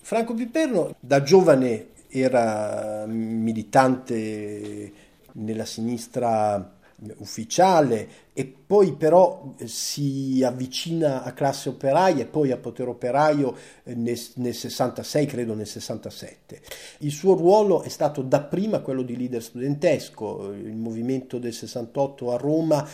Franco Piperno da giovane era militante nella sinistra ufficiale e poi però si avvicina a classe operaia e poi a potere operaio nel 66, credo nel 67. Il suo ruolo è stato dapprima quello di leader studentesco. Il movimento del 68 a Roma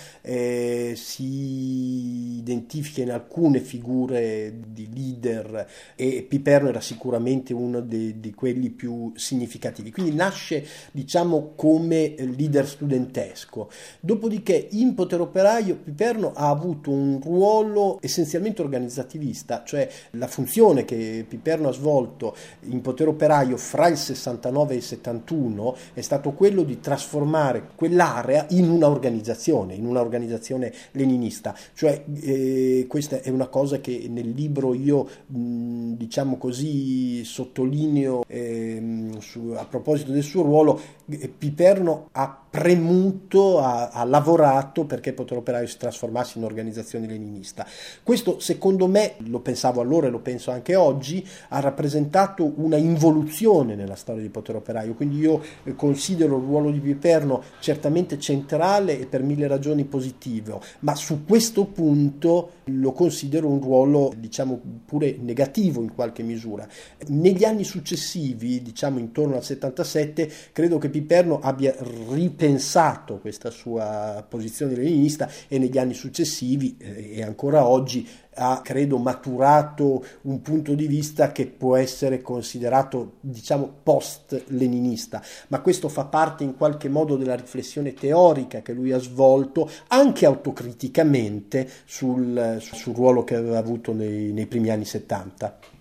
si identifica in alcune figure di leader e Piperno era sicuramente uno di quelli più significativi. Quindi nasce, diciamo, come leader studentesco. Dopodiché in potere operaio Piperno ha avuto un ruolo essenzialmente organizzativista, cioè la funzione che Piperno ha svolto in potere operaio fra il 69 e il 71 è stato quello di trasformare quell'area in un'organizzazione leninista. Cioè questa è una cosa che nel libro io diciamo così sottolineo a proposito del suo ruolo. Piperno ha premuto, ha lavorato perché il potere operaio si trasformasse in organizzazione leninista. Questo, secondo me, lo pensavo allora e lo penso anche oggi, ha rappresentato una involuzione nella storia del potere operaio. Quindi io considero il ruolo di Piperno certamente centrale e per mille ragioni positivo, ma su questo punto lo considero un ruolo, diciamo, pure negativo in qualche misura. Negli anni successivi, diciamo intorno al 77, credo che Piperno abbia ripensato questa sua posizione leninista e negli anni successivi e ancora oggi ha, credo, maturato un punto di vista che può essere considerato, diciamo, post-leninista, ma questo fa parte in qualche modo della riflessione teorica che lui ha svolto anche autocriticamente sul ruolo che aveva avuto nei primi anni 70.